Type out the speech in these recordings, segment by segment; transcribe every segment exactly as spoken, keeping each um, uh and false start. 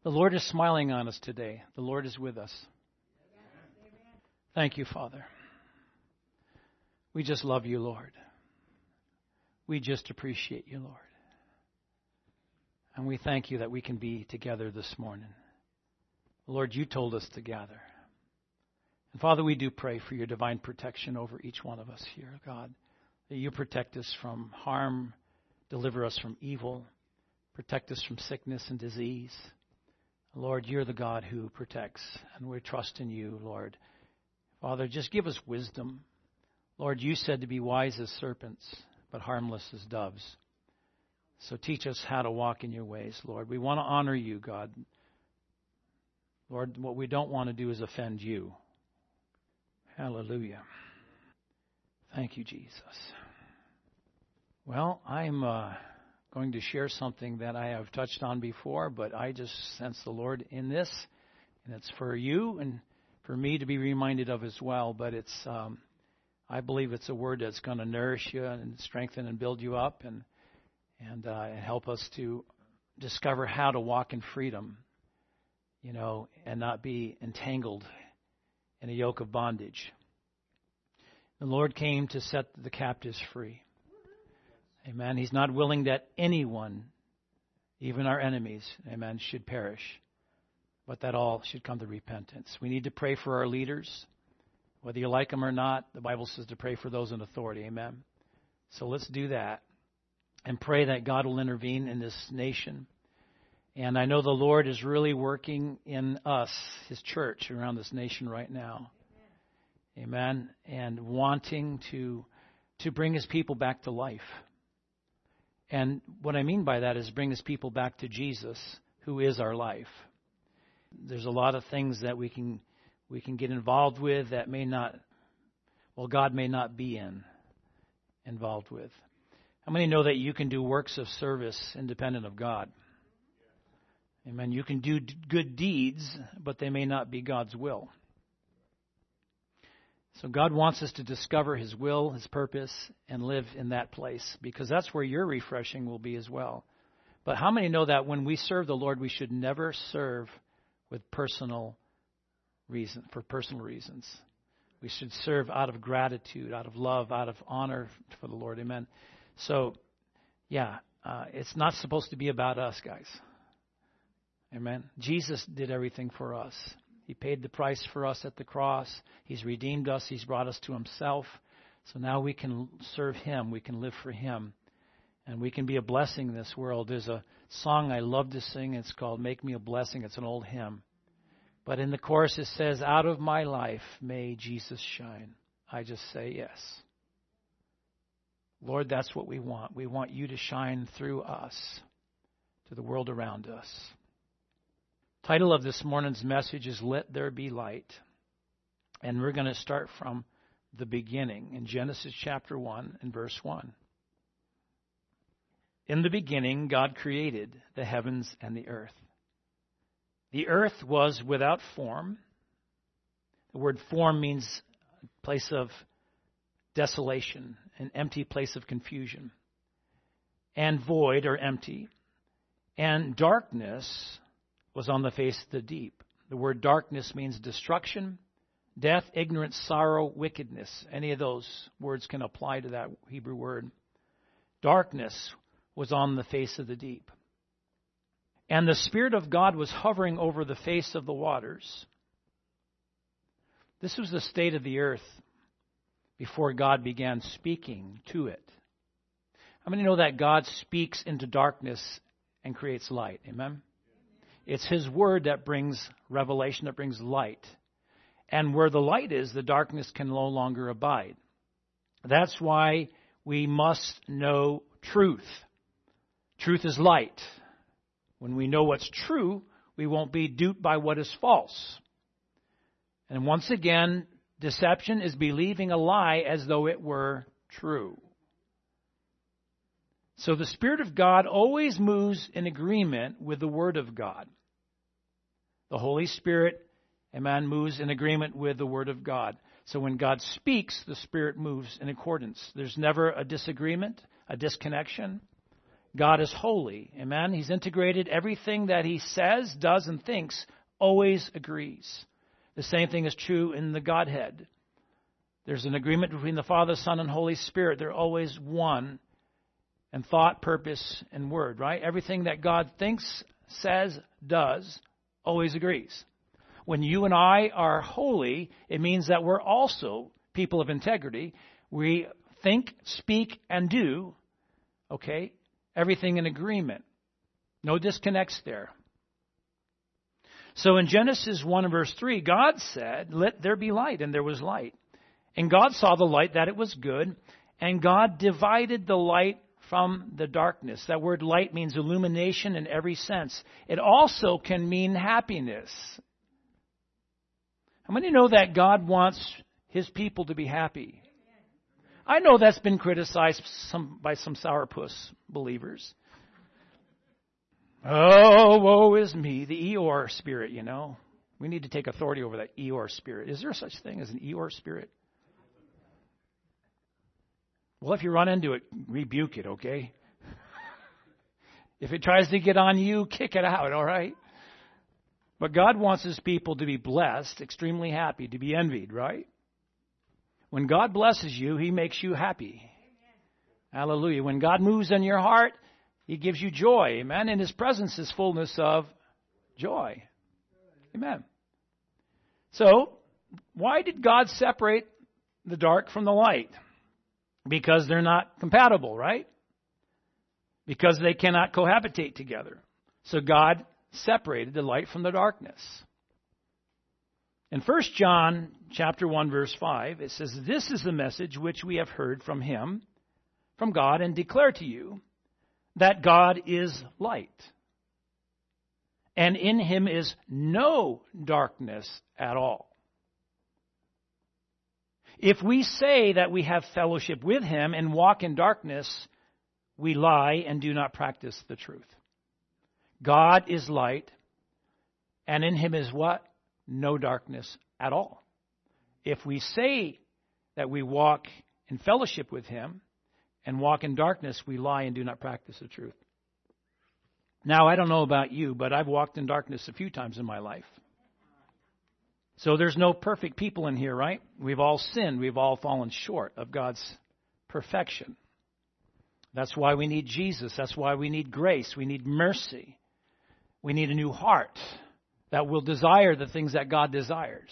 The Lord is smiling on us today. The Lord is with us. Thank you, Father. We just love you, Lord. We just appreciate you, Lord. And we thank you that we can be together this morning. Lord, you told us to gather. And Father, we do pray for your divine protection over each one of us here, God. That you protect us from harm, deliver us from evil, protect us from sickness and disease. Lord, you're the God who protects, and we trust in you, Lord. Father, just give us wisdom. Lord, you said to be wise as serpents, but harmless as doves. So teach us how to walk in your ways, Lord. We want to honor you, God. Lord, what we don't want to do is offend you. Hallelujah. Thank you, Jesus. Well, I'm uh, going to share something that I have touched on before, but I just sense the Lord in this, and it's for you and for me to be reminded of as well. But it's, um, I believe it's a word that's going to nourish you and strengthen and build you up, and and uh, help us to discover how to walk in freedom, you know, and not be entangled in a yoke of bondage. The Lord came to set the captives free. Amen. He's not willing that anyone, even our enemies, amen, should perish, but that all should come to repentance. We need to pray for our leaders. Whether you like them or not, the Bible says to pray for those in authority. Amen. So let's do that and pray that God will intervene in this nation. And I know the Lord is really working in us, His church, around this nation right now. Amen. And wanting to to bring His people back to life. And what I mean by that is bring His people back to Jesus, who is our life. There's a lot of things that we can we can get involved with that may not, well, God may not be in involved with. How many know that you can do works of service independent of God? Amen. You can do good deeds, but they may not be God's will. So God wants us to discover His will, His purpose, and live in that place, because that's where your refreshing will be as well. But how many know that when we serve the Lord, we should never serve with personal reason, for personal reasons? We should serve out of gratitude, out of love, out of honor for the Lord. Amen. So, yeah, uh, it's not supposed to be about us, guys. Amen. Jesus did everything for us. He paid the price for us at the cross. He's redeemed us. He's brought us to Himself. So now we can serve Him. We can live for Him. And we can be a blessing in this world. There's a song I love to sing. It's called Make Me a Blessing. It's an old hymn. But in the chorus it says, out of my life may Jesus shine. I just say yes. Lord, that's what we want. We want you to shine through us to the world around us. Title of this morning's message is Let There Be Light. And we're going to start from the beginning in Genesis chapter one and verse one. In the beginning, God created the heavens and the earth. The earth was without form. The word form means a place of desolation, an empty place of confusion, and void or empty. And darkness was on the face of the deep. The word darkness means destruction, death, ignorance, sorrow, wickedness. Any of those words can apply to that Hebrew word. Darkness was on the face of the deep. And the Spirit of God was hovering over the face of the waters. This was the state of the earth before God began speaking to it. How many know that God speaks into darkness and creates light? Amen? It's His word that brings revelation, that brings light. And where the light is, the darkness can no longer abide. That's why we must know truth. Truth is light. When we know what's true, we won't be duped by what is false. And once again, deception is believing a lie as though it were true. So the Spirit of God always moves in agreement with the Word of God. The Holy Spirit, amen, moves in agreement with the Word of God. So when God speaks, the Spirit moves in accordance. There's never a disagreement, a disconnection. God is holy. Amen? He's integrated everything that He says, does, and thinks, always agrees. The same thing is true in the Godhead. There's an agreement between the Father, Son, and Holy Spirit. They're always one in thought, purpose, and word, right? Everything that God thinks, says, does, always agrees. When you and I are holy, it means that we're also people of integrity. We think, speak, and do, okay, everything in agreement. No disconnects there. So in Genesis one and verse three, God said, "Let there be light," and there was light. And God saw the light that it was good, and God divided the light from the darkness. That word light means illumination in every sense. It also can mean happiness. How many know that God wants His people to be happy? I know that's been criticized some, by some sourpuss believers. Oh, woe is me, the Eeyore spirit, you know. We need to take authority over that Eeyore spirit. Is there such thing as an Eeyore spirit? Well, if you run into it, rebuke it, okay? If it tries to get on you, kick it out, all right? But God wants His people to be blessed, extremely happy, to be envied, right? When God blesses you, He makes you happy. Hallelujah. When God moves in your heart, He gives you joy. Amen. In His presence is fullness of joy. Amen. So, why did God separate the dark from the light? Because they're not compatible, right? Because they cannot cohabitate together. So God separated the light from the darkness. In First John chapter one, verse five, it says, "This is the message which we have heard from Him, from God, and declare to you, that God is light, and in Him is no darkness at all. If we say that we have fellowship with Him and walk in darkness, we lie and do not practice the truth. God is light, and in Him is what? No darkness at all. If we say that we walk in fellowship with Him and walk in darkness, we lie and do not practice the truth." Now, I don't know about you, but I've walked in darkness a few times in my life. So there's no perfect people in here, right? We've all sinned. We've all fallen short of God's perfection. That's why we need Jesus. That's why we need grace. We need mercy. We need a new heart that will desire the things that God desires.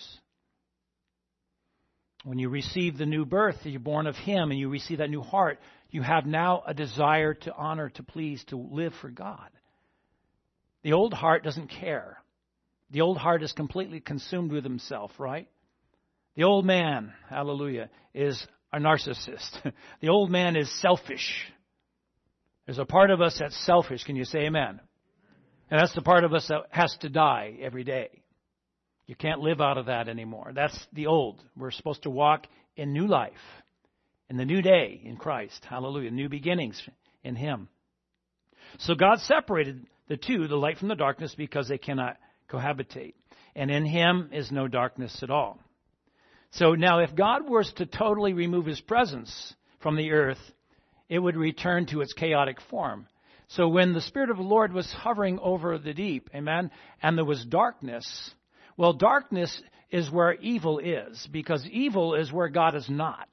When you receive the new birth, you're born of Him, and you receive that new heart, you have now a desire to honor, to please, to live for God. The old heart doesn't care. The old heart is completely consumed with himself, right? The old man, hallelujah, is a narcissist. The old man is selfish. There's a part of us that's selfish. Can you say amen? And that's the part of us that has to die every day. You can't live out of that anymore. That's the old. We're supposed to walk in new life, in the new day in Christ. Hallelujah. New beginnings in Him. So God separated the two, the light from the darkness, because they cannot cohabitate. And in Him is no darkness at all. So now if God was to totally remove His presence from the earth, it would return to its chaotic form. So when the Spirit of the Lord was hovering over the deep, amen, and there was darkness, well, darkness is where evil is, because evil is where God is not.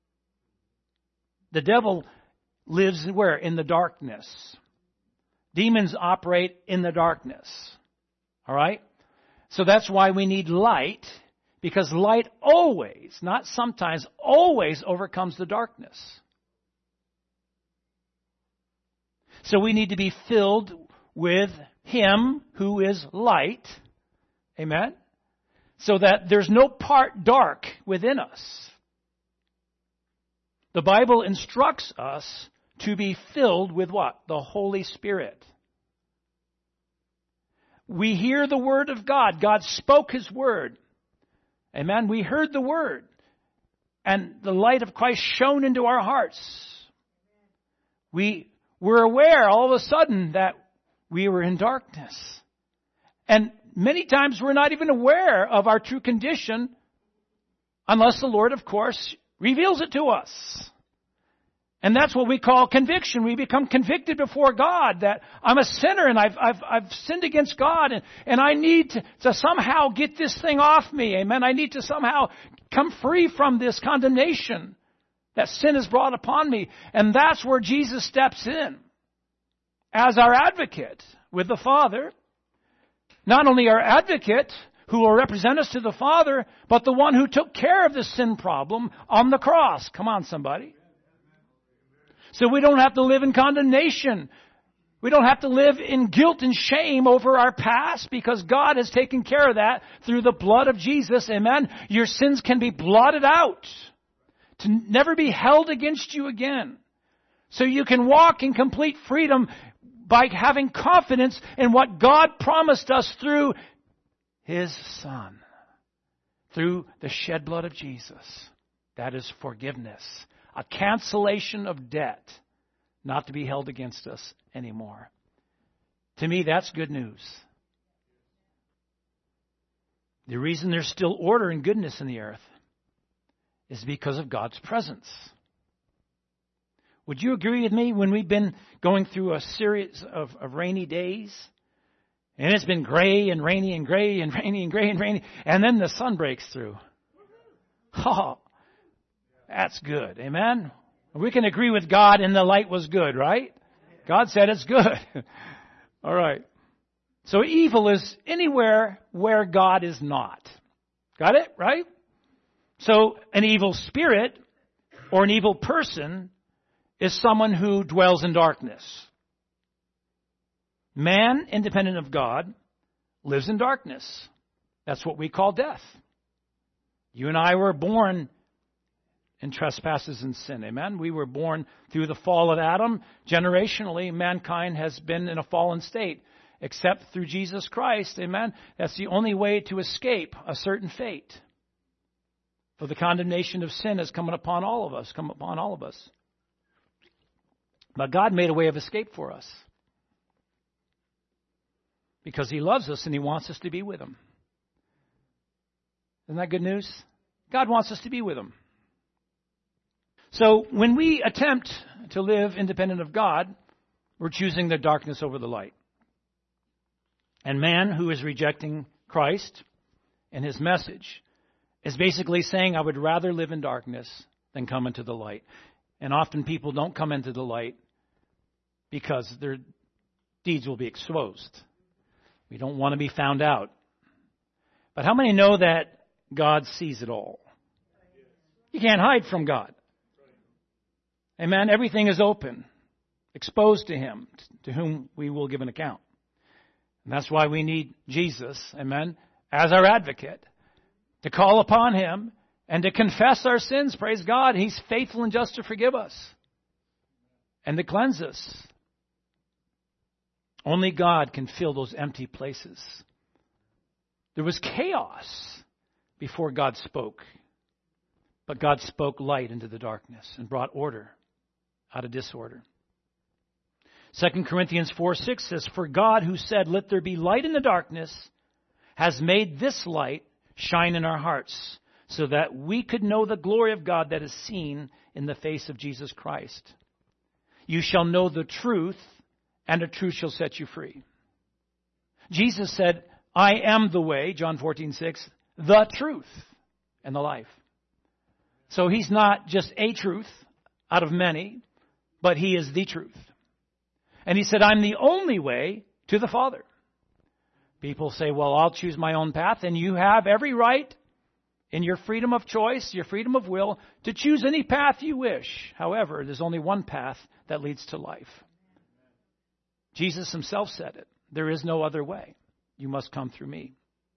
The devil lives where? In the darkness. Demons operate in the darkness. All right? So that's why we need light, because light always, not sometimes, always overcomes the darkness. So we need to be filled with Him who is light. Amen? So that there's no part dark within us. The Bible instructs us to be filled with what? The Holy Spirit. We hear the Word of God. God spoke His Word. Amen? We heard the Word. And the light of Christ shone into our hearts. We were aware all of a sudden that we were in darkness. And many times we're not even aware of our true condition unless the Lord, of course, reveals it to us. And that's what we call conviction. We become convicted before God that I'm a sinner and I've, I've, I've sinned against God and, and I need to, to somehow get this thing off me. Amen. I need to somehow come free from this condemnation that sin has brought upon me. And that's where Jesus steps in as our advocate with the Father. Not only our advocate who will represent us to the Father, but the one who took care of the sin problem on the cross. Come on, somebody. So we don't have to live in condemnation. We don't have to live in guilt and shame over our past because God has taken care of that through the blood of Jesus. Amen. Your sins can be blotted out to never be held against you again. So you can walk in complete freedom by having confidence in what God promised us through His Son. Through the shed blood of Jesus. That is forgiveness. A cancellation of debt, not to be held against us anymore. To me, that's good news. The reason there's still order and goodness in the earth is because of God's presence. Would you agree with me when we've been going through a series of, of rainy days? And it's been gray and rainy and gray and rainy and gray and rainy. And then the sun breaks through. Oh, that's good. Amen? We can agree with God and the light was good, right? God said it's good. All right. So evil is anywhere where God is not. Got it? Right? So an evil spirit or an evil person is someone who dwells in darkness. Man, independent of God, lives in darkness. That's what we call death. You and I were born in trespasses and sin. Amen? We were born through the fall of Adam. Generationally, mankind has been in a fallen state, except through Jesus Christ. Amen? That's the only way to escape a certain fate. For the condemnation of sin is coming upon all of us, come upon all of us. But God made a way of escape for us. Because He loves us and He wants us to be with Him. Isn't that good news? God wants us to be with Him. So when we attempt to live independent of God, we're choosing the darkness over the light. And man who is rejecting Christ and His message is basically saying, I would rather live in darkness than come into the light. And often people don't come into the light because their deeds will be exposed. We don't want to be found out. But how many know that God sees it all? You can't hide from God. Amen. Everything is open, exposed to Him, to whom we will give an account. And that's why we need Jesus, amen, as our advocate, to call upon Him and to confess our sins. Praise God. He's faithful and just to forgive us and to cleanse us. Only God can fill those empty places. There was chaos before God spoke. But God spoke light into the darkness and brought order out of disorder. Second Corinthians four six says, For God who said, Let there be light in the darkness, has made this light shine in our hearts, so that we could know the glory of God that is seen in the face of Jesus Christ. You shall know the truth, and the truth shall set you free. Jesus said, I am the way, John fourteen six, the truth and the life. So He's not just a truth out of many, but He is the truth. And He said, I'm the only way to the Father. People say, well, I'll choose my own path. And you have every right in your freedom of choice, your freedom of will, to choose any path you wish. However, there's only one path that leads to life. Jesus Himself said it. There is no other way. You must come through me.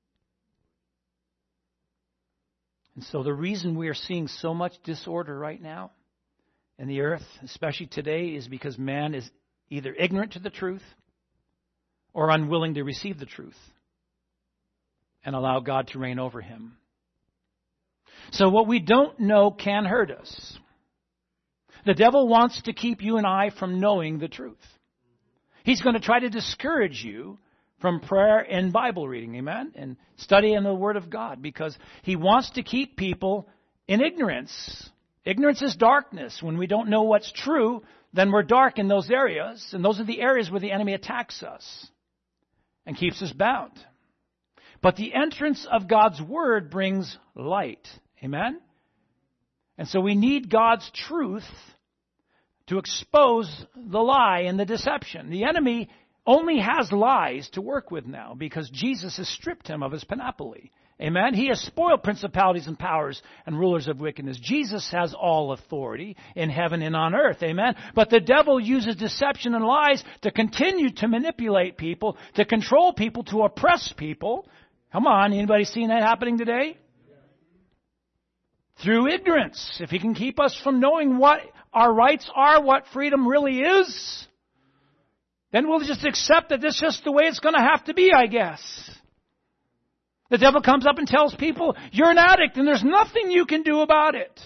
And so the reason we are seeing so much disorder right now in the earth, especially today, is because man is either ignorant to the truth or unwilling to receive the truth and allow God to reign over him. So what we don't know can hurt us. The devil wants to keep you and I from knowing the truth. He's going to try to discourage you from prayer and Bible reading, amen, and studying the Word of God, because he wants to keep people in ignorance Ignorance is darkness. When we don't know what's true, then we're dark in those areas. And those are the areas where the enemy attacks us and keeps us bound. But the entrance of God's Word brings light. Amen? And so we need God's truth to expose the lie and the deception. The enemy only has lies to work with now because Jesus has stripped him of his panoply. Amen? He has spoiled principalities and powers and rulers of wickedness. Jesus has all authority in heaven and on earth. Amen? But the devil uses deception and lies to continue to manipulate people, to control people, to oppress people. Come on, anybody seen that happening today? Through ignorance. If he can keep us from knowing what our rights are, what freedom really is, then we'll just accept that this is just the way it's going to have to be, I guess. The devil comes up and tells people, you're an addict and there's nothing you can do about it.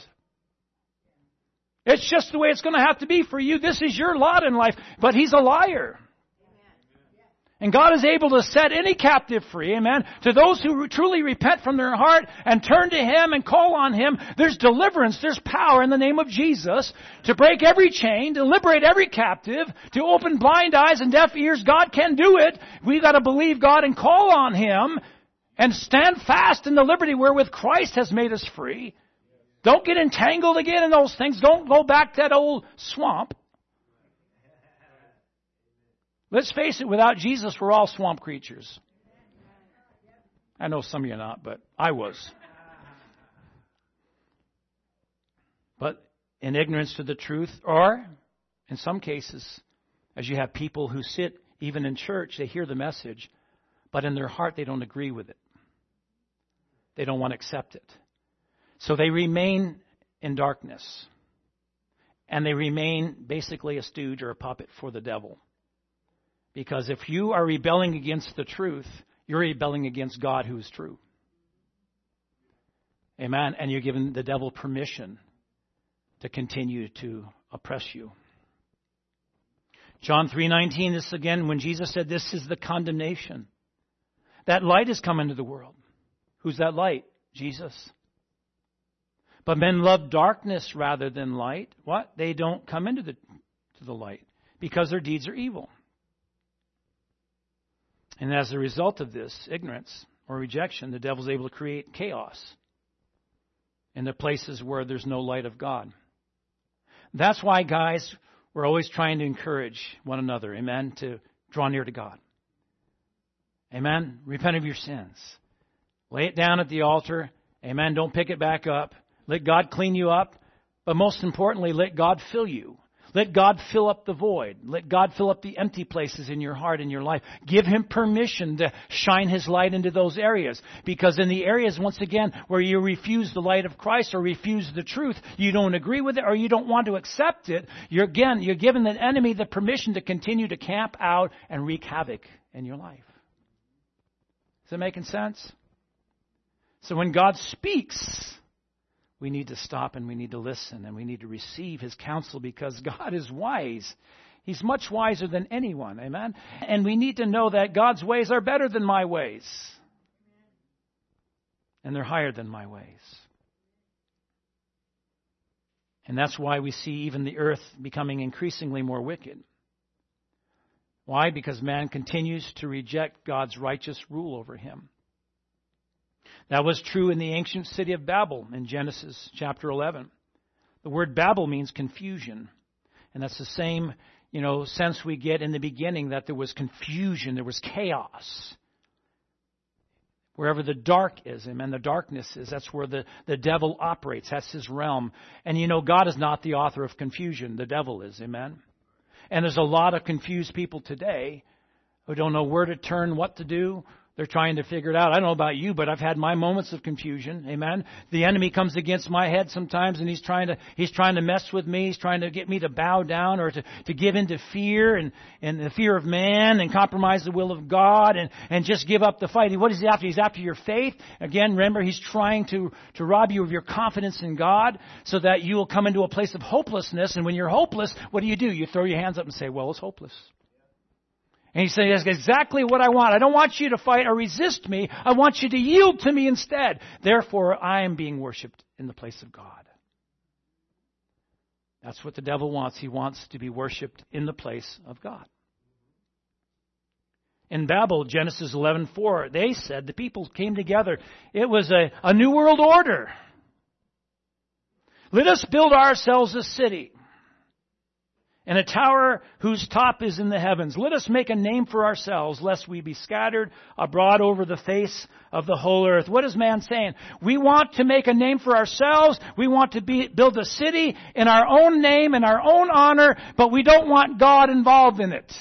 It's just the way it's going to have to be for you. This is your lot in life. But he's a liar. And God is able to set any captive free, amen. To those who truly repent from their heart and turn to Him and call on Him, there's deliverance, there's power in the name of Jesus to break every chain, to liberate every captive, to open blind eyes and deaf ears. God can do it. We've got to believe God and call on Him and stand fast in the liberty wherewith Christ has made us free. Don't get entangled again in those things. Don't go back to that old swamp. Let's face it, without Jesus, we're all swamp creatures. I know some of you are not, but I was. But in ignorance to the truth, or in some cases, as you have people who sit even in church, they hear the message, but in their heart they don't agree with it. They don't want to accept it. So they remain in darkness. And they remain basically a stooge or a puppet for the devil. Because if you are rebelling against the truth, you're rebelling against God who is true. Amen. And you're giving the devil permission to continue to oppress you. John three nineteen, this again, when Jesus said, this is the condemnation. That light has come into the world. Who's that light? Jesus. But men love darkness rather than light. What? They don't come into the, to the light because their deeds are evil. And as a result of this ignorance or rejection, the devil's able to create chaos in the places where there's no light of God. That's why, guys, we're always trying to encourage one another, amen, to draw near to God. Amen? Repent of your sins. Lay it down at the altar. Amen? Don't pick it back up. Let God clean you up. But most importantly, let God fill you. Let God fill up the void. Let God fill up the empty places in your heart and your life. Give Him permission to shine His light into those areas. Because in the areas, once again, where you refuse the light of Christ or refuse the truth, you don't agree with it or you don't want to accept it, you're again, you're giving the enemy the permission to continue to camp out and wreak havoc in your life. Is that making sense? So when God speaks, we need to stop and we need to listen and we need to receive His counsel because God is wise. He's much wiser than anyone. Amen? And we need to know that God's ways are better than my ways. And they're higher than my ways. And that's why we see even the earth becoming increasingly more wicked. Why? Because man continues to reject God's righteous rule over him. That was true in the ancient city of Babel in Genesis chapter eleven. The word Babel means confusion. And that's the same, you know, sense we get in the beginning that there was confusion, there was chaos. Wherever the dark is, amen, the darkness is, that's where the, the devil operates. That's his realm. And you know, God is not the author of confusion. The devil is, amen. And there's a lot of confused people today who don't know where to turn, what to do. They're trying to figure it out. I don't know about you, but I've had my moments of confusion. Amen. The enemy comes against my head sometimes and he's trying to he's trying to mess with me. He's trying to get me to bow down or to, to give in to fear and, and the fear of man and compromise the will of God and, and just give up the fight. What is he after? He's after your faith. Again, remember, he's trying to, to rob you of your confidence in God so that you will come into a place of hopelessness. And when you're hopeless, what do you do? You throw your hands up and say, well, it's hopeless. And he says, that's exactly what I want. I don't want you to fight or resist me. I want you to yield to me instead. Therefore, I am being worshipped in the place of God. That's what the devil wants. He wants to be worshipped in the place of God. In Babel, Genesis eleven four, they said, the people came together. It was a, a new world order. Let us build ourselves a city and a tower whose top is in the heavens. Let us make a name for ourselves, lest we be scattered abroad over the face of the whole earth. What is man saying? We want to make a name for ourselves. We want to be, build a city in our own name, in our own honor, but we don't want God involved in it.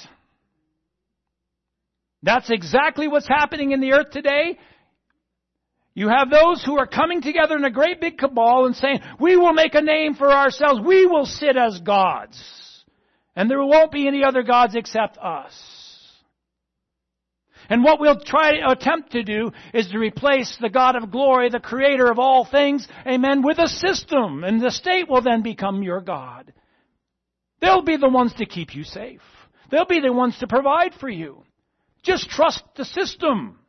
That's exactly what's happening in the earth today. You have those who are coming together in a great big cabal and saying, we will make a name for ourselves. We will sit as gods. And there won't be any other gods except us. And what we'll try to attempt to do is to replace the God of glory, the creator of all things, amen, with a system. And the state will then become your God. They'll be the ones to keep you safe. They'll be the ones to provide for you. Just trust the system.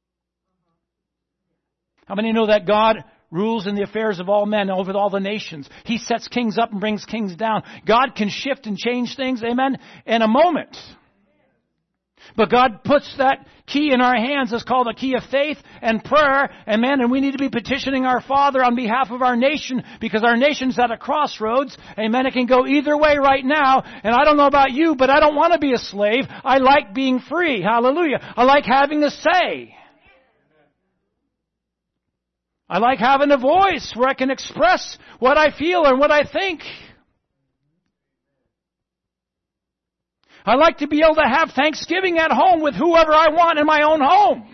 How many know that God rules in the affairs of all men over all the nations? He sets kings up and brings kings down. God can shift and change things, amen, in a moment. But God puts that key in our hands. It's called the key of faith and prayer, amen, and we need to be petitioning our Father on behalf of our nation because our nation's at a crossroads, amen. It can go either way right now, and I don't know about you, but I don't want to be a slave. I like being free, hallelujah. I like having a say. I like having a voice where I can express what I feel and what I think. I like to be able to have Thanksgiving at home with whoever I want in my own home.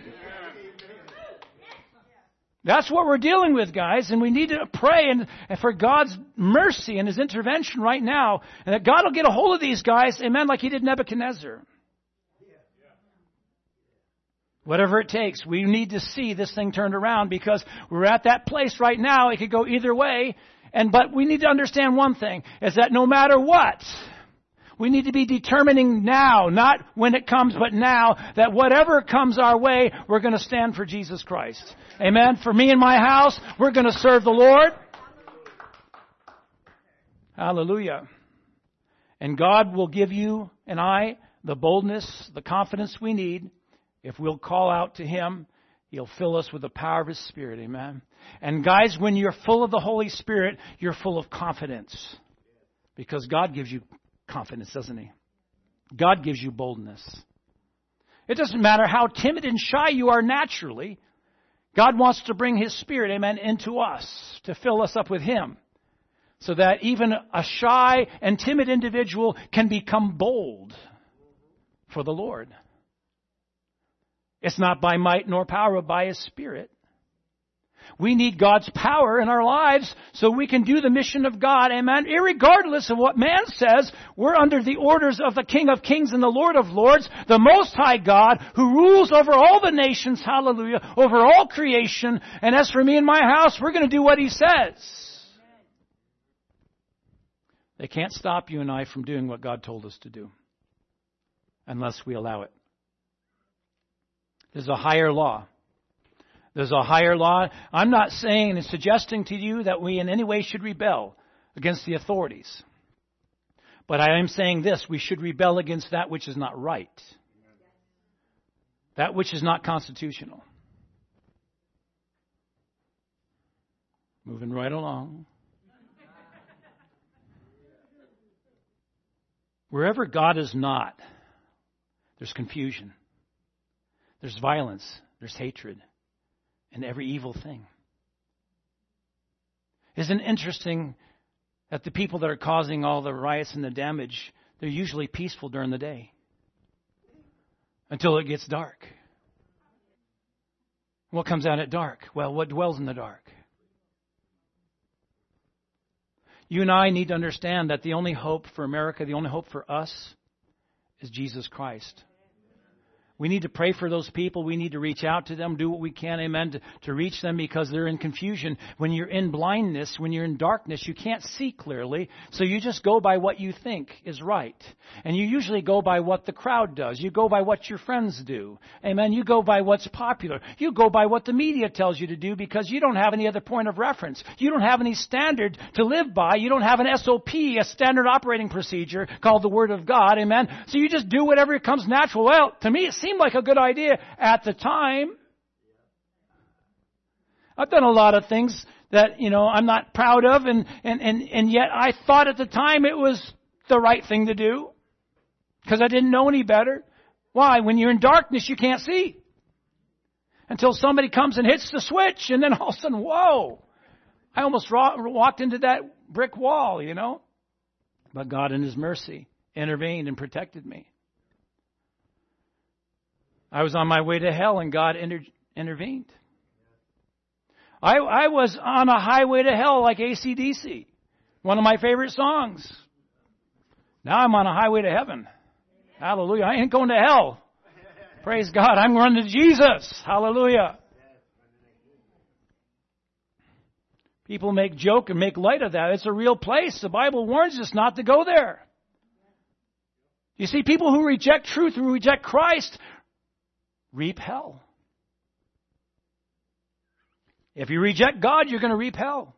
That's what we're dealing with, guys, and we need to pray and, and for God's mercy and His intervention right now, and that God will get a hold of these guys, amen, like He did Nebuchadnezzar. Whatever it takes, we need to see this thing turned around because we're at that place right now. It could go either way. And but we need to understand one thing, is that no matter what, we need to be determining now, not when it comes, but now, that whatever comes our way, we're going to stand for Jesus Christ. Amen? For me and my house, we're going to serve the Lord. Hallelujah. And God will give you and I the boldness, the confidence we need. If we'll call out to Him, He'll fill us with the power of His Spirit. Amen. And guys, when you're full of the Holy Spirit, you're full of confidence. Because God gives you confidence, doesn't He? God gives you boldness. It doesn't matter how timid and shy you are naturally. God wants to bring His Spirit, amen, into us to fill us up with Him. So that even a shy and timid individual can become bold for the Lord. It's not by might nor power, but by His Spirit. We need God's power in our lives so we can do the mission of God. Amen. Irregardless of what man says, we're under the orders of the King of Kings and the Lord of Lords, the Most High God, who rules over all the nations, hallelujah, over all creation. And as for me and my house, we're going to do what He says. They can't stop you and I from doing what God told us to do unless we allow it. There's a higher law. There's a higher law. I'm not saying and suggesting to you that we in any way should rebel against the authorities. But I am saying this, we should rebel against that which is not right. That which is not constitutional. Moving right along. Wherever God is not, there's confusion. There's violence, there's hatred, and every evil thing. Isn't it interesting that the people that are causing all the riots and the damage, they're usually peaceful during the day until it gets dark. What comes out at dark? Well, what dwells in the dark? You and I need to understand that the only hope for America, the only hope for us, is Jesus Christ. We need to pray for those people. We need to reach out to them, do what we can, amen, to, to reach them because they're in confusion. When you're in blindness, when you're in darkness, you can't see clearly. So you just go by what you think is right. And you usually go by what the crowd does. You go by what your friends do. Amen. You go by what's popular. You go by what the media tells you to do because you don't have any other point of reference. You don't have any standard to live by. You don't have an S O P, a standard operating procedure called the Word of God. Amen. So you just do whatever comes natural. Well, to me, it seemed like a good idea at the time. I've done a lot of things that, you know, I'm not proud of, and, and, and, and yet I thought at the time it was the right thing to do because I didn't know any better. Why? When you're in darkness, you can't see until somebody comes and hits the switch, and then all of a sudden, whoa, I almost walked into that brick wall, you know. But God in His mercy intervened and protected me. I was on my way to hell and God inter- intervened. I, I was on a highway to hell like A C D C, one of my favorite songs. Now I'm on a highway to heaven. Hallelujah. I ain't going to hell. Praise God. I'm running to Jesus. Hallelujah. People make joke and make light of that. It's a real place. The Bible warns us not to go there. You see, people who reject truth, who reject Christ, reap hell. If you reject God, you're going to reap hell.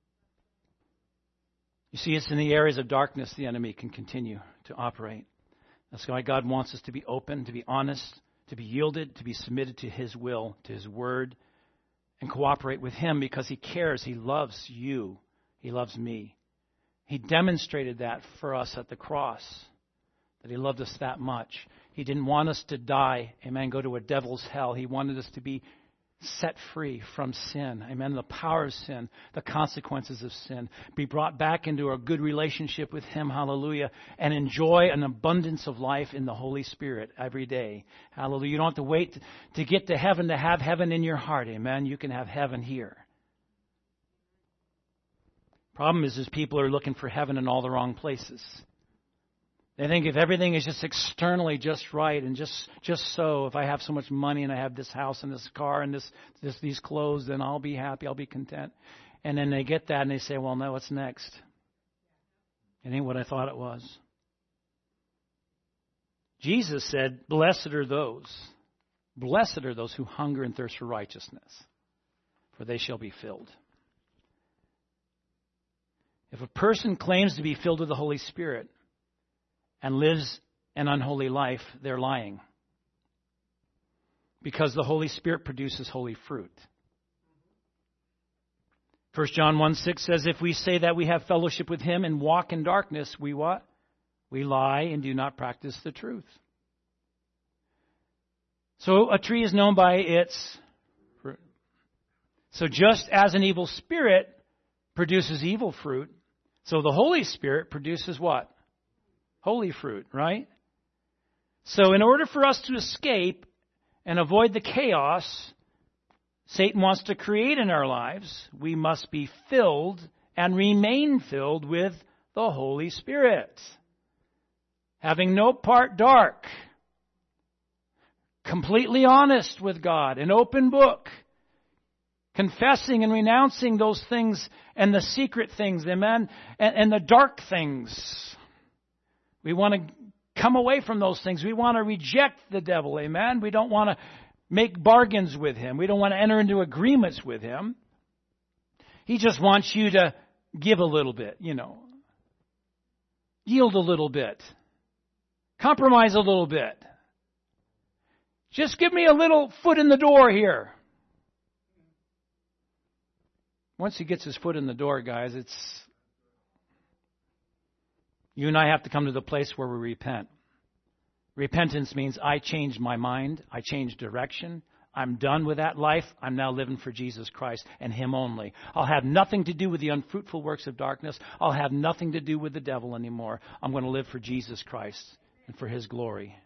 You see, it's in the areas of darkness the enemy can continue to operate. That's why God wants us to be open, to be honest, to be yielded, to be submitted to His will, to His word, and cooperate with Him because He cares. He loves you. He loves me. He demonstrated that for us at the cross, that He loved us that much. He didn't want us to die, amen, go to a devil's hell. He wanted us to be set free from sin, amen, the power of sin, the consequences of sin, be brought back into a good relationship with Him, hallelujah, and enjoy an abundance of life in the Holy Spirit every day, hallelujah. You don't have to wait to get to heaven to have heaven in your heart, amen. You can have heaven here. Problem is, is people are looking for heaven in all the wrong places. They think if everything is just externally just right and just just so, if I have so much money and I have this house and this car and this, this these clothes, then I'll be happy, I'll be content. And then they get that and they say, well, no, what's next? It ain't what I thought it was. Jesus said, blessed are those, blessed are those who hunger and thirst for righteousness, for they shall be filled. If a person claims to be filled with the Holy Spirit and lives an unholy life, they're lying. Because the Holy Spirit produces holy fruit. First John one six says, if we say that we have fellowship with Him and walk in darkness, we what? We lie and do not practice the truth. So a tree is known by its fruit. So just as an evil spirit produces evil fruit, so the Holy Spirit produces what? Holy fruit, right? So in order for us to escape and avoid the chaos Satan wants to create in our lives, we must be filled and remain filled with the Holy Spirit. Having no part dark. Completely honest with God. An open book. Confessing and renouncing those things and the secret things, amen, and, and the dark things. We want to come away from those things. We want to reject the devil, amen. We don't want to make bargains with him. We don't want to enter into agreements with him. He just wants you to give a little bit, you know. Yield a little bit. Compromise a little bit. Just give me a little foot in the door here. Once he gets his foot in the door, guys, it's... You and I have to come to the place where we repent. Repentance means I changed my mind. I changed direction. I'm done with that life. I'm now living for Jesus Christ and Him only. I'll have nothing to do with the unfruitful works of darkness. I'll have nothing to do with the devil anymore. I'm going to live for Jesus Christ and for His glory.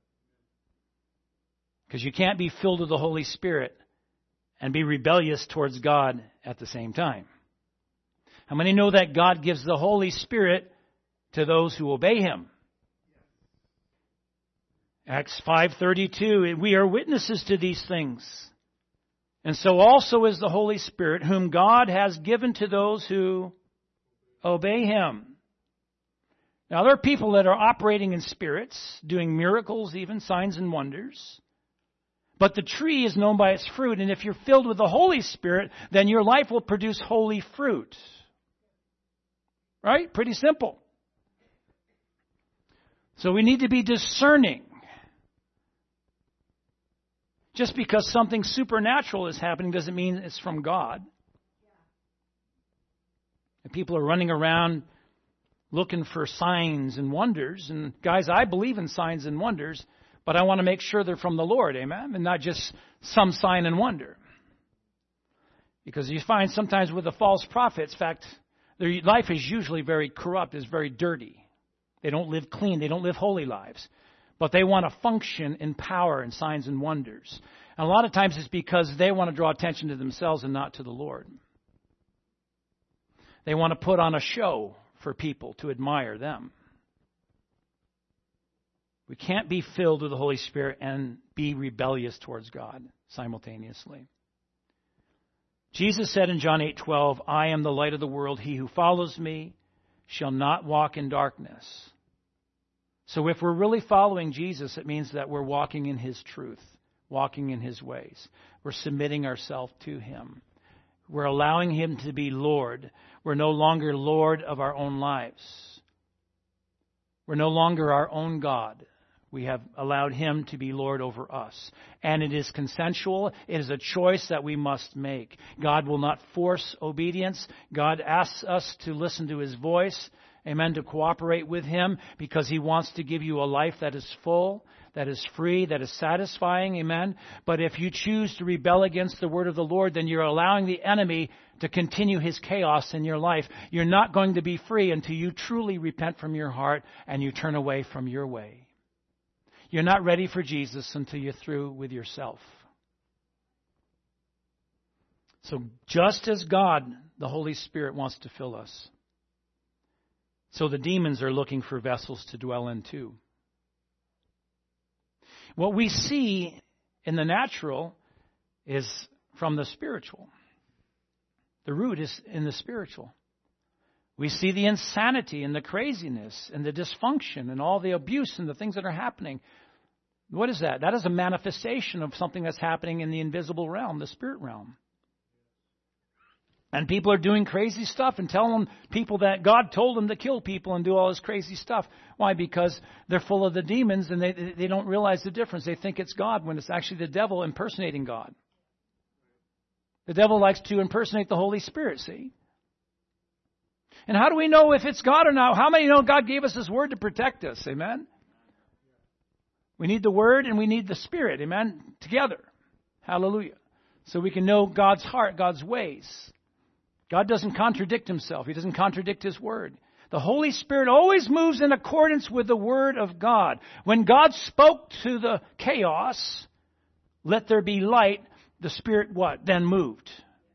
Because you can't be filled with the Holy Spirit and be rebellious towards God at the same time. How many know that God gives the Holy Spirit to those who obey Him? Acts five thirty-two, we are witnesses to these things. And so also is the Holy Spirit, whom God has given to those who obey Him. Now, there are people that are operating in spirits, doing miracles, even signs and wonders. But the tree is known by its fruit, and if you're filled with the Holy Spirit, then your life will produce holy fruit. Right? Pretty simple. So we need to be discerning. Just because something supernatural is happening doesn't mean it's from God. And people are running around looking for signs and wonders. And guys, I believe in signs and wonders, but I want to make sure they're from the Lord, amen? And not just some sign and wonder. Because you find sometimes with the false prophets, in fact, their life is usually very corrupt, is very dirty. They don't live clean, they don't live holy lives. But they want to function in power and signs and wonders. And a lot of times it's because they want to draw attention to themselves and not to the Lord. They want to put on a show for people to admire them. We can't be filled with the Holy Spirit and be rebellious towards God simultaneously. Jesus said in John eight twelve, I am the light of the world. He who follows me shall not walk in darkness. So if we're really following Jesus, it means that we're walking in His truth, walking in His ways. We're submitting ourselves to Him. We're allowing Him to be Lord. We're no longer Lord of our own lives. We're no longer our own God. We have allowed Him to be Lord over us. And it is consensual. It is a choice that we must make. God will not force obedience. God asks us to listen to His voice. Amen. To cooperate with Him because He wants to give you a life that is full, that is free, that is satisfying. Amen. But if you choose to rebel against the word of the Lord, then you're allowing the enemy to continue his chaos in your life. You're not going to be free until you truly repent from your heart and you turn away from your way. You're not ready for Jesus until you're through with yourself. So just as God, the Holy Spirit, wants to fill us, so the demons are looking for vessels to dwell in too. What we see in the natural is from the spiritual. The root is in the spiritual. We see the insanity and the craziness and the dysfunction and all the abuse and the things that are happening. What is that? That is a manifestation of something that's happening in the invisible realm, the spirit realm. And people are doing crazy stuff and telling people that God told them to kill people and do all this crazy stuff. Why? Because they're full of the demons and they they don't realize the difference. They think it's God when it's actually the devil impersonating God. The devil likes to impersonate the Holy Spirit, see? And how do we know if it's God or not? How many know God gave us His Word to protect us? Amen? We need the Word and we need the Spirit. Amen? Together. Hallelujah. So we can know God's heart, God's ways. God doesn't contradict Himself. He doesn't contradict His Word. The Holy Spirit always moves in accordance with the Word of God. When God spoke to the chaos, let there be light, the Spirit what? Then moved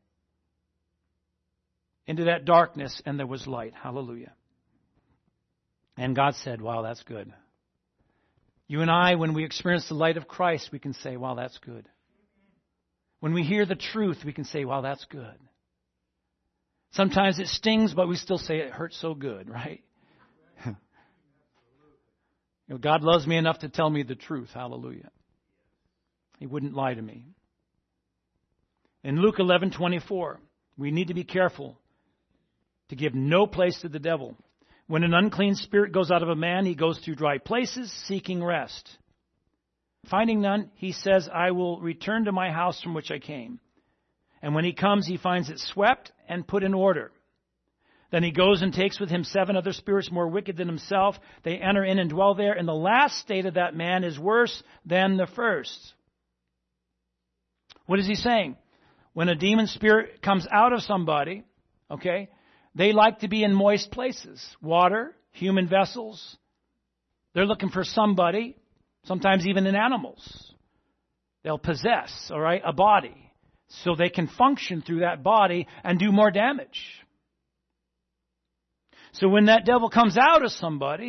into that darkness and there was light. Hallelujah. And God said, wow, that's good. You and I, when we experience the light of Christ, we can say, wow, that's good. When we hear the truth, we can say, wow, that's good. Sometimes it stings, but we still say it hurts so good, right? You know, God loves me enough to tell me the truth. Hallelujah. He wouldn't lie to me. In Luke eleven twenty-four, we need to be careful to give no place to the devil. When an unclean spirit goes out of a man, he goes through dry places seeking rest. Finding none, he says, I will return to my house from which I came. And when he comes, he finds it swept and put in order. Then he goes and takes with him seven other spirits more wicked than himself. They enter in and dwell there. And the last state of that man is worse than the first. What is he saying? When a demon spirit comes out of somebody, okay, they like to be in moist places. Water, human vessels. They're looking for somebody, sometimes even in animals. They'll possess, all right, a body. So they can function through that body and do more damage. So when that devil comes out of somebody,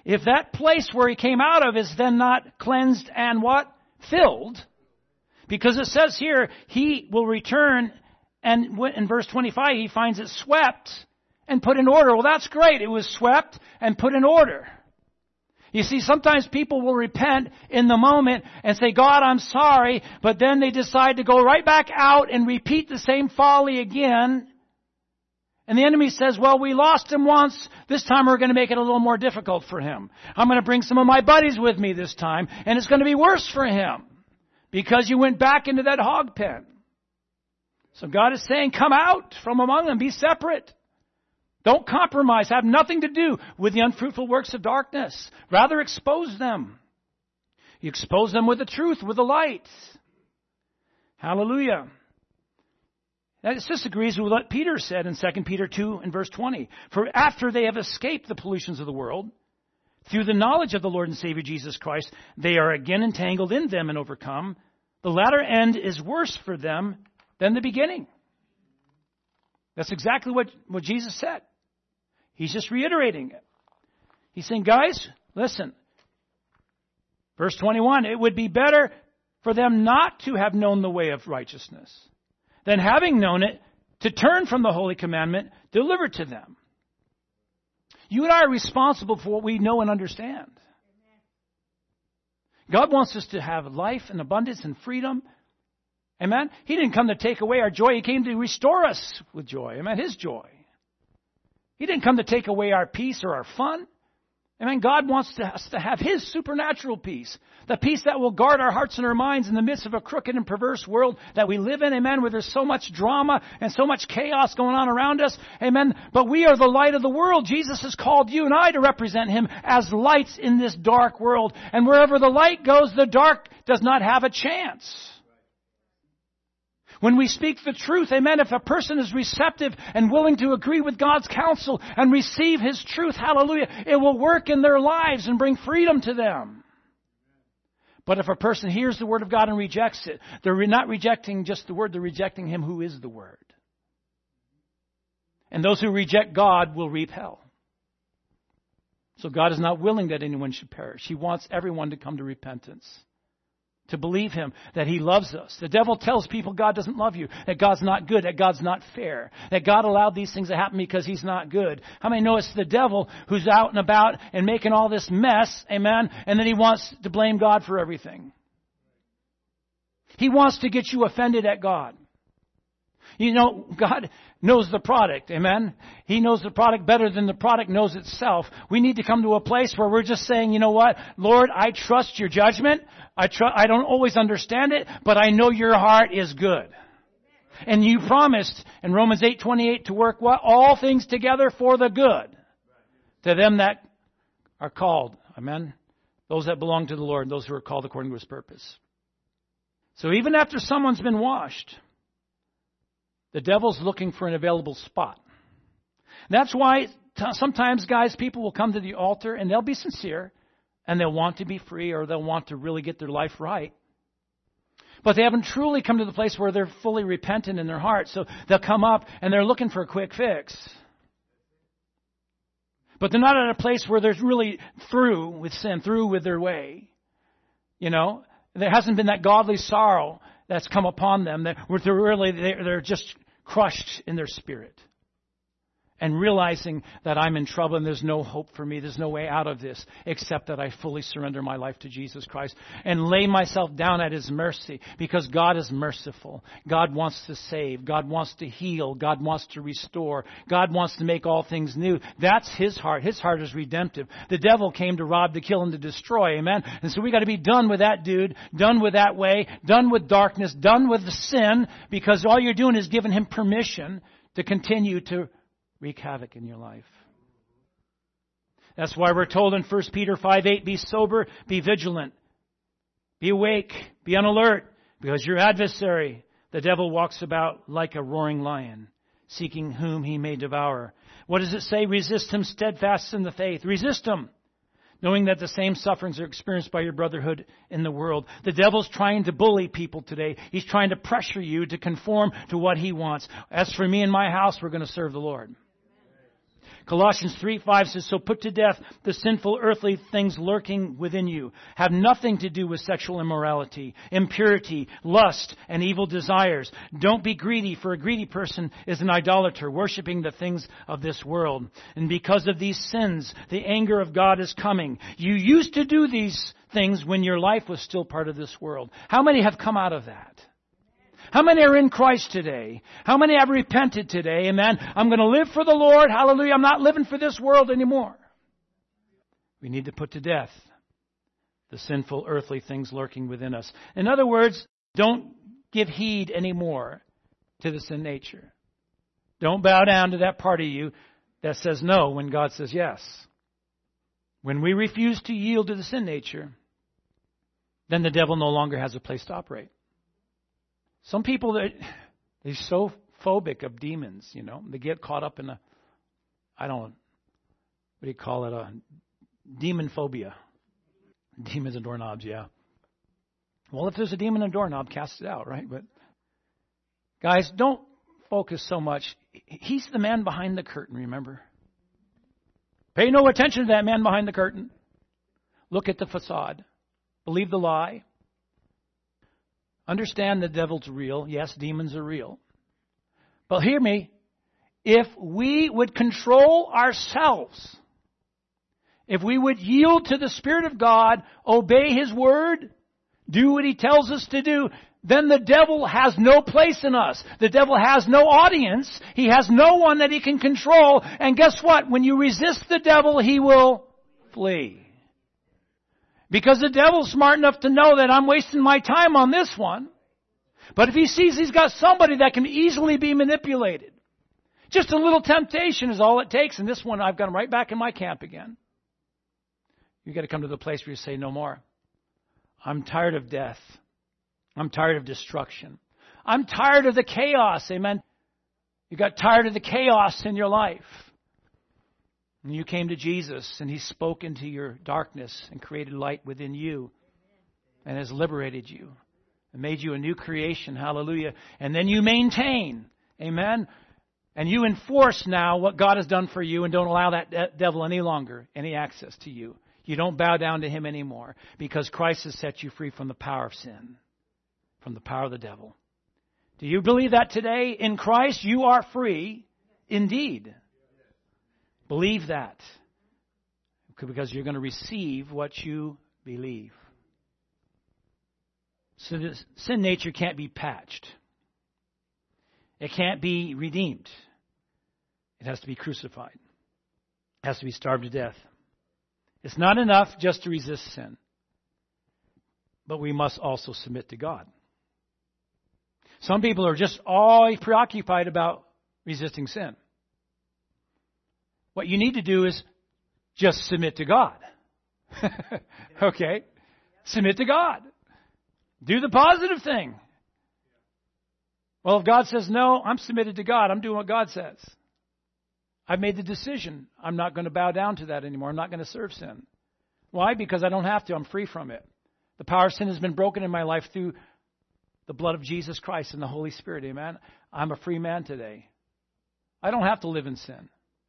if that place where he came out of is then not cleansed and what? Filled. Because it says here, he will return, and in verse twenty-five, he finds it swept and put in order. Well, that's great. It was swept and put in order. You see, sometimes people will repent in the moment and say, God, I'm sorry, but then they decide to go right back out and repeat the same folly again. And the enemy says, well, we lost him once. This time we're going to make it a little more difficult for him. I'm going to bring some of my buddies with me this time, and it's going to be worse for him because you went back into that hog pen. So God is saying, come out from among them. Be separate. Don't compromise. Have nothing to do with the unfruitful works of darkness. Rather, expose them. You expose them with the truth, with the light. Hallelujah. That just agrees with what Peter said in Second Peter two and verse twenty. For after they have escaped the pollutions of the world, through the knowledge of the Lord and Savior Jesus Christ, they are again entangled in them and overcome. The latter end is worse for them than the beginning. That's exactly what, what Jesus said. He's just reiterating it. He's saying, guys, listen. Verse twenty-one, it would be better for them not to have known the way of righteousness than having known it to turn from the holy commandment delivered to them. You and I are responsible for what we know and understand. God wants us to have life and abundance and freedom. Amen? He didn't come to take away our joy. He came to restore us with joy. Amen? His joy. He didn't come to take away our peace or our fun. Amen? God wants to, us to have His supernatural peace. The peace that will guard our hearts and our minds in the midst of a crooked and perverse world that we live in. Amen? Where there's so much drama and so much chaos going on around us. Amen? But we are the light of the world. Jesus has called you and I to represent Him as lights in this dark world. And wherever the light goes, the dark does not have a chance. When we speak the truth, amen, if a person is receptive and willing to agree with God's counsel and receive His truth, hallelujah, it will work in their lives and bring freedom to them. But if a person hears the Word of God and rejects it, they're not rejecting just the Word, they're rejecting Him who is the Word. And those who reject God will reap hell. So God is not willing that anyone should perish. He wants everyone to come to repentance. To believe Him, that He loves us. The devil tells people God doesn't love you, that God's not good, that God's not fair, that God allowed these things to happen because He's not good. How many know it's the devil who's out and about and making all this mess, amen, and then he wants to blame God for everything. He wants to get you offended at God. You know, God knows the product, amen? He knows the product better than the product knows itself. We need to come to a place where we're just saying, you know what? Lord, I trust your judgment. I tr- I don't always understand it, but I know your heart is good. And you promised in Romans eight twenty-eight to work what? All things together for the good. To them that are called, amen? Those that belong to the Lord, those who are called according to His purpose. So even after someone's been washed, the devil's looking for an available spot. That's why t- sometimes, guys, people will come to the altar and they'll be sincere and they'll want to be free or they'll want to really get their life right. But they haven't truly come to the place where they're fully repentant in their heart. So they'll come up and they're looking for a quick fix. But they're not at a place where they're really through with sin, through with their way. You know, there hasn't been that godly sorrow that's come upon them, that where they're really, they're just crushed in their spirit. And realizing that I'm in trouble and there's no hope for me, there's no way out of this, except that I fully surrender my life to Jesus Christ and lay myself down at His mercy, because God is merciful. God wants to save. God wants to heal. God wants to restore. God wants to make all things new. That's His heart. His heart is redemptive. The devil came to rob, to kill, and to destroy. Amen? And so we got to be done with that dude, done with that way, done with darkness, done with the sin, because all you're doing is giving him permission to continue to wreak havoc in your life. That's why we're told in First Peter five eight, be sober, be vigilant, be awake, be on alert, because your adversary, the devil, walks about like a roaring lion, seeking whom he may devour. What does it say? Resist him steadfast in the faith. Resist him, knowing that the same sufferings are experienced by your brotherhood in the world. The devil's trying to bully people today. He's trying to pressure you to conform to what he wants. As for me and my house, we're going to serve the Lord. Colossians three five says, so put to death the sinful earthly things lurking within you. Have nothing to do with sexual immorality, impurity, lust, and evil desires. Don't be greedy, for a greedy person is an idolater, worshiping the things of this world. And because of these sins, the anger of God is coming. You used to do these things when your life was still part of this world. How many have come out of that? How many are in Christ today? How many have repented today? Amen. I'm going to live for the Lord. Hallelujah. I'm not living for this world anymore. We need to put to death the sinful earthly things lurking within us. In other words, don't give heed anymore to the sin nature. Don't bow down to that part of you that says no when God says yes. When we refuse to yield to the sin nature, then the devil no longer has a place to operate. Some people, they're, they're so phobic of demons, you know. They get caught up in a, I don't know, what do you call it, a demon phobia. Demons and doorknobs, yeah. Well, if there's a demon and a doorknob, cast it out, right? But guys, don't focus so much. He's the man behind the curtain, remember? Pay no attention to that man behind the curtain. Look at the facade. Believe the lie. Understand the devil's real. Yes, demons are real. But hear me. If we would control ourselves, if we would yield to the Spirit of God, obey His Word, do what He tells us to do, then the devil has no place in us. The devil has no audience. He has no one that he can control. And guess what? When you resist the devil, he will flee. Because the devil's smart enough to know that I'm wasting my time on this one. But if he sees he's got somebody that can easily be manipulated, just a little temptation is all it takes. And this one, I've got him right back in my camp again. You've got to come to the place where you say, no more. I'm tired of death. I'm tired of destruction. I'm tired of the chaos. Amen. You got tired of the chaos in your life. And you came to Jesus and He spoke into your darkness and created light within you and has liberated you and made you a new creation. Hallelujah. And then you maintain. Amen. And you enforce now what God has done for you and don't allow that de- devil any longer any access to you. You don't bow down to him anymore because Christ has set you free from the power of sin, from the power of the devil. Do you believe that today? In Christ you are free indeed. Believe that. Because you're going to receive what you believe. So this sin nature can't be patched. It can't be redeemed. It has to be crucified. It has to be starved to death. It's not enough just to resist sin. But we must also submit to God. Some people are just always preoccupied about resisting sin. What you need to do is just submit to God. Okay? Submit to God. Do the positive thing. Well, if God says no, I'm submitted to God. I'm doing what God says. I've made the decision. I'm not going to bow down to that anymore. I'm not going to serve sin. Why? Because I don't have to. I'm free from it. The power of sin has been broken in my life through the blood of Jesus Christ and the Holy Spirit. Amen. I'm a free man today. I don't have to live in sin.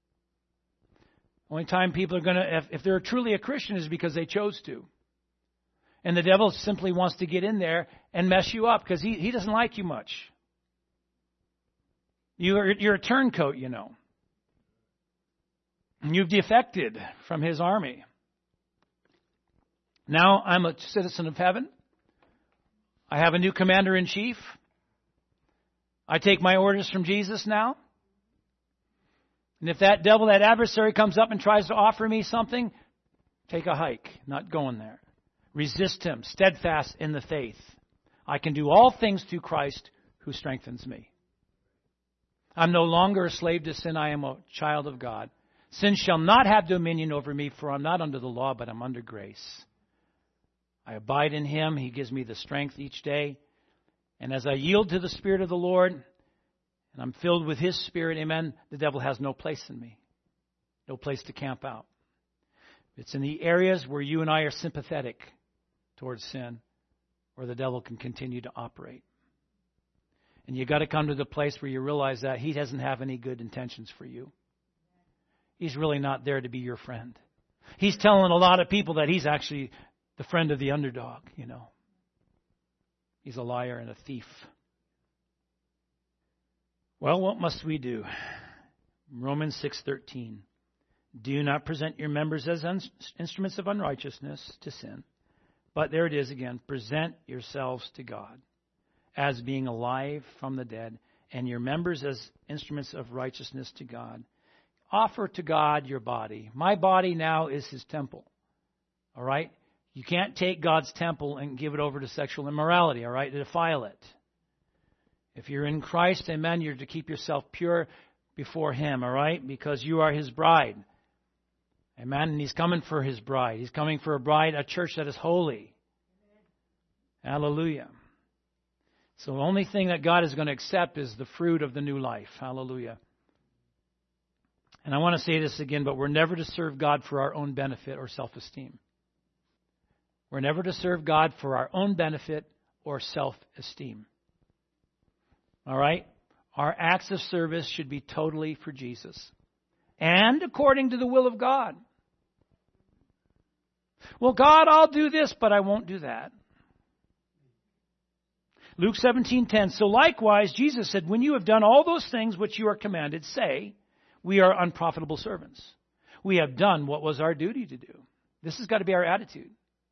Only time people are going to, if, if they're truly a Christian, is because they chose to. And the devil simply wants to get in there and mess you up because he, he doesn't like you much. You're, you're a turncoat, you know. You've defected from his army. Now I'm a citizen of heaven. I have a new commander-in-chief. I take my orders from Jesus now. And if that devil, that adversary comes up and tries to offer me something, take a hike, not going there. Resist him, steadfast in the faith. I can do all things through Christ who strengthens me. I'm no longer a slave to sin. I am a child of God. Sin shall not have dominion over me, for I'm not under the law, but I'm under grace. I abide in Him. He gives me the strength each day. And as I yield to the Spirit of the Lord, and I'm filled with His Spirit, amen, the devil has no place in me. No place to camp out. It's in the areas where you and I are sympathetic towards sin, where the devil can continue to operate. And you got to come to the place where you realize that he doesn't have any good intentions for you. he's really not there to be your friend. He's telling a lot of people that he's actually the friend of the underdog, you know. He's a liar and a thief. Well, what must we do? Romans six thirteen. Do not present your members as un- instruments of unrighteousness to sin. But there it is again. Present yourselves to God as being alive from the dead, and your members as instruments of righteousness to God. Offer to God your body. My body now is his temple. All right? You can't take God's temple and give it over to sexual immorality, all right, to defile it. If you're in Christ, amen, you're to keep yourself pure before him, all right, because you are his bride. Amen, and he's coming for his bride. He's coming for a bride, a church that is holy. Hallelujah. So the only thing that God is going to accept is the fruit of the new life. Hallelujah. And I want to say this again, but we're never to serve God for our own benefit or self-esteem. We're never to serve God for our own benefit or self-esteem. All right? Our acts of service should be totally for Jesus and according to the will of God. Well, God, I'll do this, but I won't do that. Luke seventeen ten. So likewise, Jesus said, when you have done all those things which you are commanded, say, we are unprofitable servants. We have done what was our duty to do. This has got to be our attitude.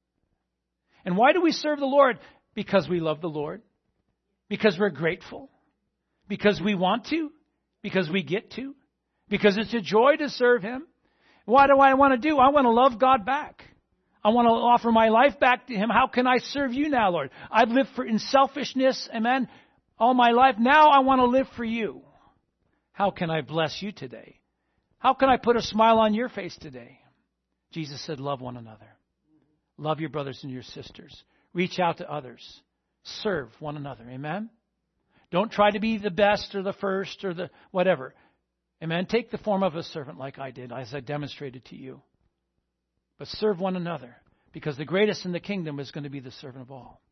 And why do we serve the Lord? Because we love the Lord. Because we're grateful. Because we want to. Because we get to. Because it's a joy to serve him. What do I want to do? I want to love God back. I want to offer my life back to him. How can I serve you now, Lord? I've lived for in selfishness, amen, all my life. Now I want to live for you. How can I bless you today? How can I put a smile on your face today? Jesus said, love one another. Love your brothers and your sisters. Reach out to others. Serve one another. Amen? Don't try to be the best or the first or the whatever. Amen? Take the form of a servant like I did, as I demonstrated to you. But serve one another, because the greatest in the kingdom is going to be the servant of all.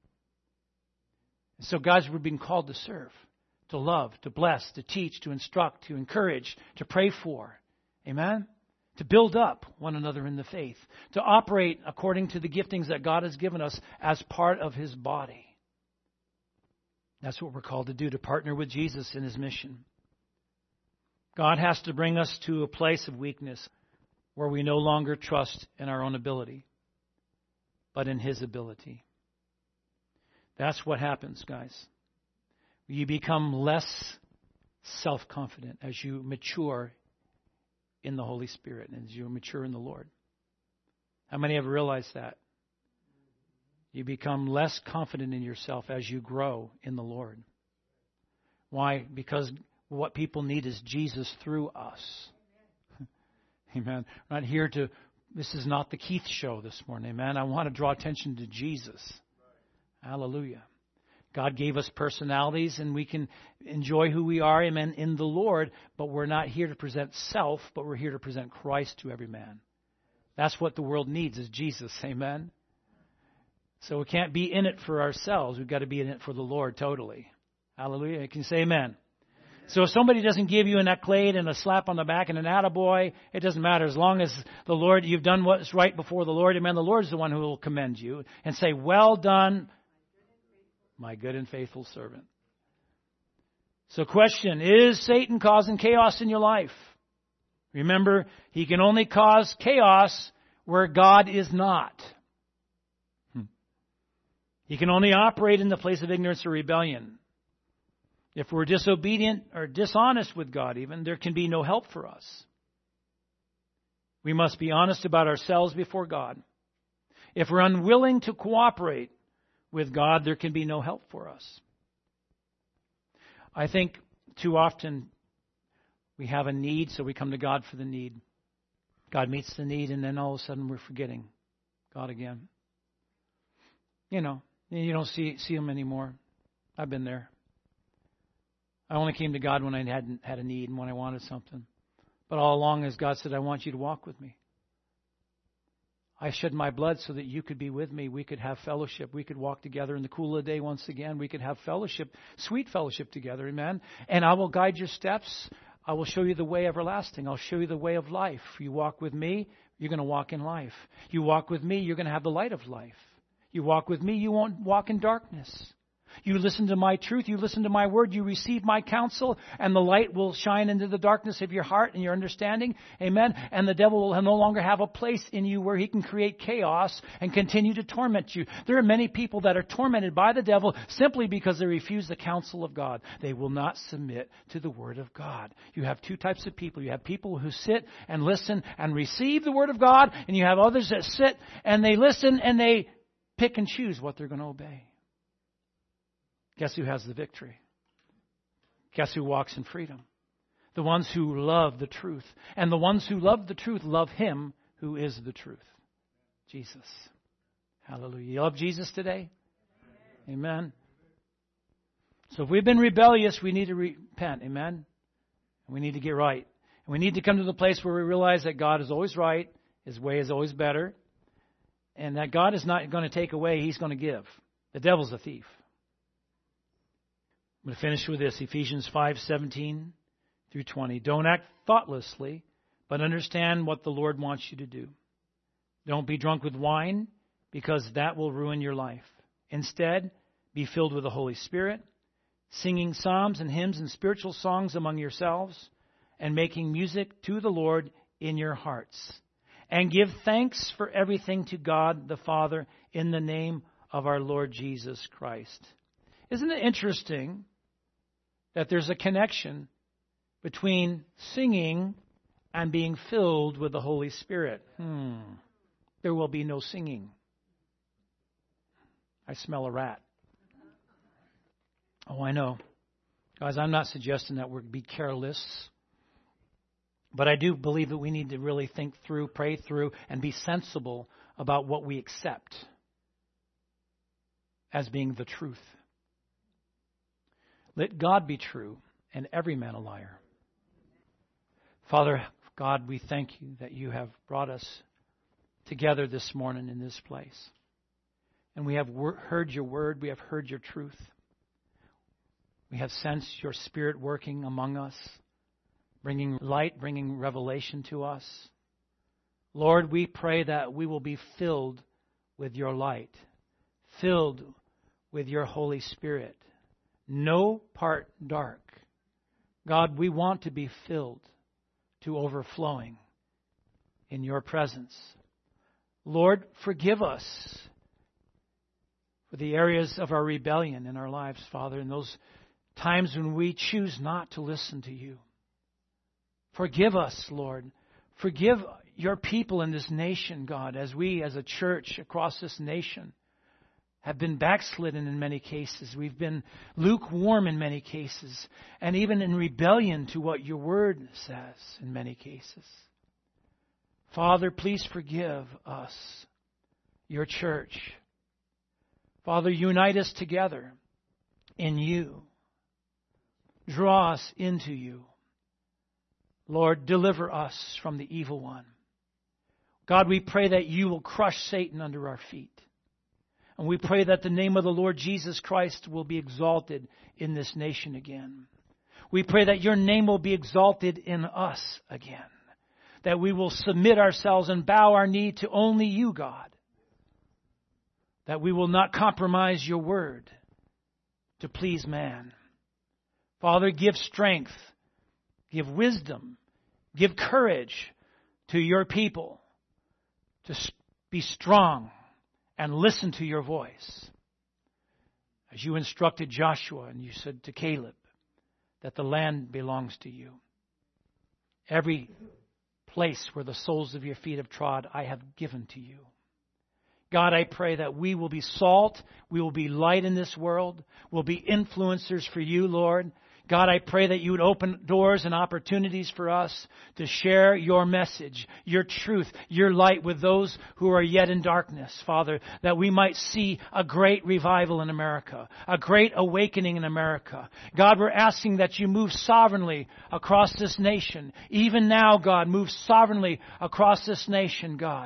And so, guys, we're being called to serve, to love, to bless, to teach, to instruct, to encourage, to pray for. Amen? To build up one another in the faith, to operate according to the giftings that God has given us as part of his body. That's what we're called to do, to partner with Jesus in his mission. God has to bring us to a place of weakness where we no longer trust in our own ability, but in his ability. That's what happens, guys. You become less self-confident as you mature in the Holy Spirit and as you mature in the Lord. How many have realized that? You become less confident in yourself as you grow in the Lord. Why? Because what people need is Jesus through us. Amen. We're not here to, this is not the Keith show this morning. Amen. I want to draw attention to Jesus. Hallelujah. God gave us personalities and we can enjoy who we are, amen, in the Lord, but we're not here to present self, but we're here to present Christ to every man. That's what the world needs, is Jesus, amen. So we can't be in it for ourselves. We've got to be in it for the Lord totally. Hallelujah. You can say amen. So if somebody doesn't give you an accolade and a slap on the back and an attaboy, it doesn't matter. As long as the Lord, you've done what's right before the Lord, amen, the Lord's the one who will commend you and say, well done, my good and faithful servant. So question, is Satan causing chaos in your life? Remember, he can only cause chaos where God is not. He can only operate in the place of ignorance or rebellion. If we're disobedient or dishonest with God even, there can be no help for us. We must be honest about ourselves before God. If we're unwilling to cooperate with God, there can be no help for us. I think too often we have a need, so we come to God for the need. God meets the need, and then all of a sudden we're forgetting God again. You know, you don't see see Him anymore. I've been there. I only came to God when I hadn't had a need and when I wanted something. But all along, as God said, I want you to walk with me. I shed my blood so that you could be with me. We could have fellowship. We could walk together in the cool of the day once again. We could have fellowship, sweet fellowship together, amen. And I will guide your steps. I will show you the way everlasting. I'll show you the way of life. You walk with me, you're going to walk in life. You walk with me, you're going to have the light of life. You walk with me, you won't walk in darkness. You listen to my truth, you listen to my word, you receive my counsel, and the light will shine into the darkness of your heart and your understanding. Amen. And the devil will no longer have a place in you where he can create chaos and continue to torment you. There are many people that are tormented by the devil simply because they refuse the counsel of God. They will not submit to the word of God. You have two types of people. You have people who sit and listen and receive the word of God, and you have others that sit and they listen and they pick and choose what they're going to obey. Guess who has the victory? Guess who walks in freedom? The ones who love the truth. And the ones who love the truth love Him who is the truth. Jesus. Hallelujah. You love Jesus today? Amen. So if we've been rebellious, we need to repent. Amen. And we need to get right. And we need to come to the place where we realize that God is always right. His way is always better. And that God is not going to take away. He's going to give. The devil's a thief. I'm going to finish with this, Ephesians five seventeen through twenty. Don't act thoughtlessly, but understand what the Lord wants you to do. Don't be drunk with wine, because that will ruin your life. Instead, be filled with the Holy Spirit, singing psalms and hymns and spiritual songs among yourselves, and making music to the Lord in your hearts. And give thanks for everything to God the Father in the name of our Lord Jesus Christ. Isn't it interesting that there's a connection between singing and being filled with the Holy Spirit? Hmm. There will be no singing. I smell a rat. Oh, I know. Guys, I'm not suggesting that we're be careless. But I do believe that we need to really think through, pray through, and be sensible about what we accept as being the truth. Let God be true and every man a liar. Father God, we thank you that you have brought us together this morning in this place. And we have wor- heard your word. We have heard your truth. We have sensed your Spirit working among us, bringing light, bringing revelation to us. Lord, we pray that we will be filled with your light, filled with your Holy Spirit. No part dark. God, we want to be filled to overflowing in your presence. Lord, forgive us for the areas of our rebellion in our lives, Father, in those times when we choose not to listen to you. Forgive us, Lord. Forgive your people in this nation, God, as we as a church across this nation have been backslidden in many cases. We've been lukewarm in many cases, and even in rebellion to what your word says in many cases. Father, please forgive us, your church. Father, unite us together in you. Draw us into you. Lord, deliver us from the evil one. God, we pray that you will crush Satan under our feet. And we pray that the name of the Lord Jesus Christ will be exalted in this nation again. We pray that your name will be exalted in us again. That we will submit ourselves and bow our knee to only you, God. That we will not compromise your word to please man. Father, give strength, give wisdom, give courage to your people to be strong and listen to your voice. As you instructed Joshua and you said to Caleb that the land belongs to you. Every place where the soles of your feet have trod, I have given to you. God, I pray that we will be salt, we will be light in this world, we'll be influencers for you, Lord. God, I pray that you would open doors and opportunities for us to share your message, your truth, your light with those who are yet in darkness, Father, that we might see a great revival in America, a great awakening in America. God, we're asking that you move sovereignly across this nation. Even now, God, move sovereignly across this nation, God.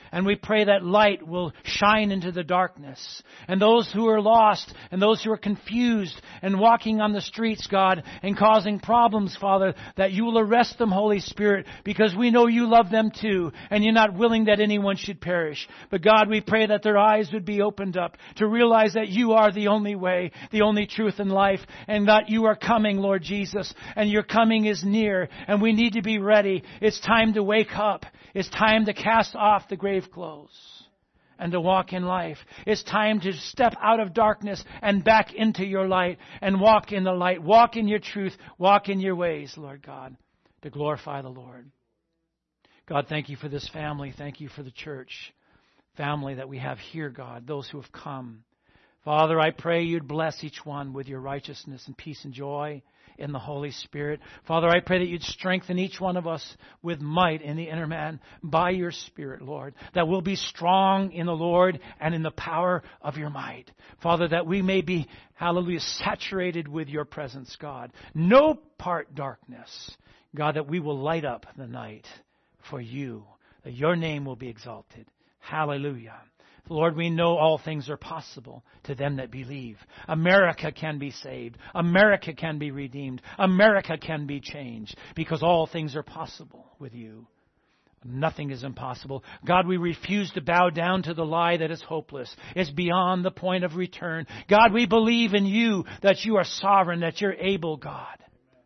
And we pray that light will shine into the darkness. And those who are lost and those who are confused and walking on the streets, God, and causing problems, Father, that you will arrest them, Holy Spirit, because we know you love them too. And you're not willing that anyone should perish. But God, we pray that their eyes would be opened up to realize that you are the only way, the only truth and life, and that you are coming, Lord Jesus. And your coming is near. And we need to be ready. It's time to wake up. It's time to cast off the grave clothes and to walk in life. It's time to step out of darkness and back into your light and walk in the light. Walk in your truth. Walk in your ways, Lord God, to glorify the Lord. God, thank you for this family. Thank you for the church family that we have here, God, those who have come. Father, I pray you'd bless each one with your righteousness and peace and joy in the Holy Spirit. Father, I pray that you'd strengthen each one of us with might in the inner man by your Spirit, Lord, that we'll be strong in the Lord and in the power of your might. Father, that we may be, hallelujah, saturated with your presence, God. No part darkness. God, that we will light up the night for you, that your name will be exalted. Hallelujah. Lord, we know all things are possible to them that believe. America can be saved. America can be redeemed. America can be changed because all things are possible with you. Nothing is impossible. God, we refuse to bow down to the lie that is hopeless. It's beyond the point of return. God, we believe in you, that you are sovereign, that you're able, God.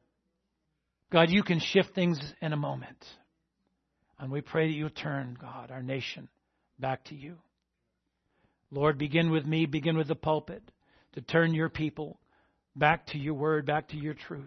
God, you can shift things in a moment. And we pray that you turn, God, our nation back to you. Lord, begin with me, begin with the pulpit, to turn your people back to your word, back to your truth.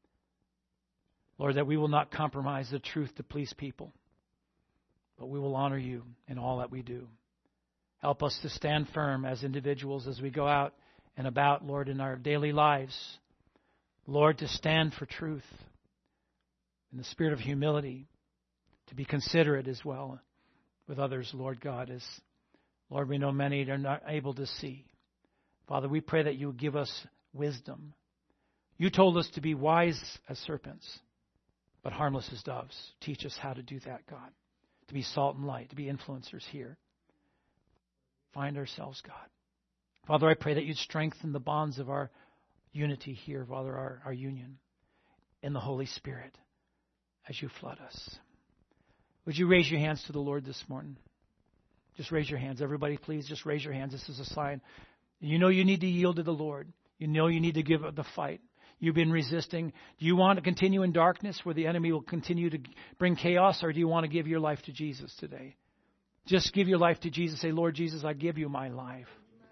Lord, that we will not compromise the truth to please people, but we will honor you in all that we do. Help us to stand firm as individuals as we go out and about, Lord, in our daily lives. Lord, to stand for truth in the spirit of humility, to be considerate as well with others, Lord God, as Lord, we know many are not able to see. Father, we pray that you would give us wisdom. You told us to be wise as serpents, but harmless as doves. Teach us how to do that, God. To be salt and light, to be influencers here. Find ourselves, God. Father, I pray that you'd strengthen the bonds of our unity here, Father, our, our union in the Holy Spirit as you flood us. Would you raise your hands to the Lord this morning? Just raise your hands. Everybody, please, just raise your hands. This is a sign. You know you need to yield to the Lord. You know you need to give up the fight. You've been resisting. Do you want to continue in darkness where the enemy will continue to bring chaos, or do you want to give your life to Jesus today? Just give your life to Jesus. Say, Lord Jesus, I give you my life.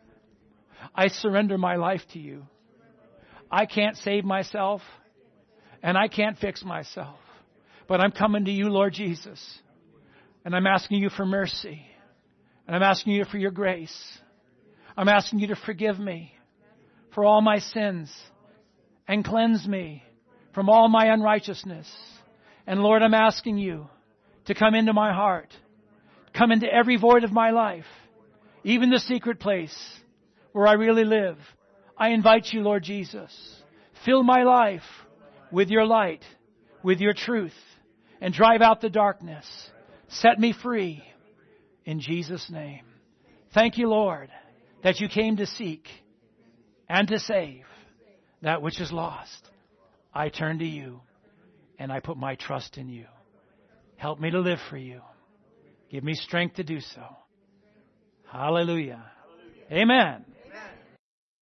I surrender my life to you. I can't save myself, and I can't fix myself. But I'm coming to you, Lord Jesus, and I'm asking you for mercy. And I'm asking you for your grace. I'm asking you to forgive me for all my sins and cleanse me from all my unrighteousness. And Lord, I'm asking you to come into my heart, come into every void of my life, even the secret place where I really live. I invite you, Lord Jesus, fill my life with your light, with your truth, and drive out the darkness. Set me free. In Jesus' name. Thank you, Lord, that you came to seek and to save that which is lost. I turn to you and I put my trust in you. Help me to live for you. Give me strength to do so. Hallelujah. Amen.